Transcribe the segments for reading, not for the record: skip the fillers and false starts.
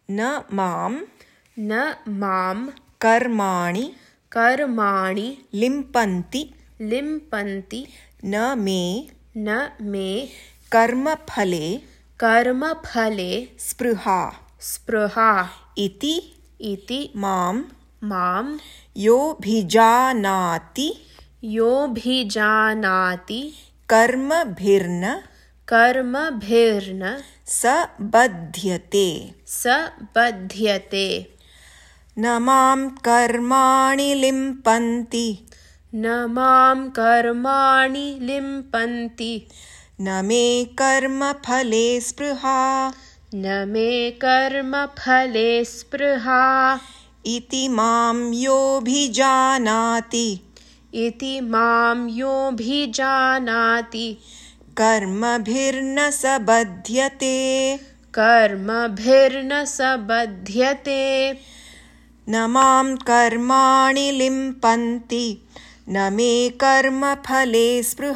न मां कर्माणि लिम्पन्ति न मे कर्मफले स्पृहा इति मां योऽभिजानाति कर्मभिर्न स बध्यते न मां कर्माणि लिम्पन्ति न मे कर्मफले स्पृहा इति मां योऽभिजानाति कर्मभिर्न स बध्यते न मां कर्माणि लिम्पन्ति न मे कर्मफले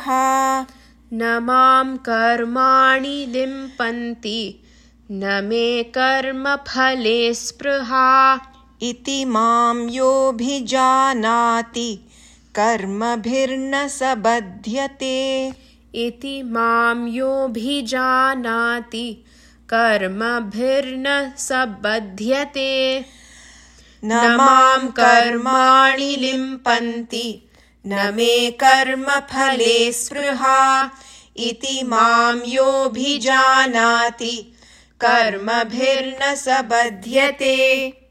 स्पृहा इति मां योऽभिजानाति कर्मभिर्न स बध्यते न मां कर्माणि लिम्पन्ति न मे कर्मफले स्पृहा इति मां योऽभिजानाति कर्मभिर्न स बध्यते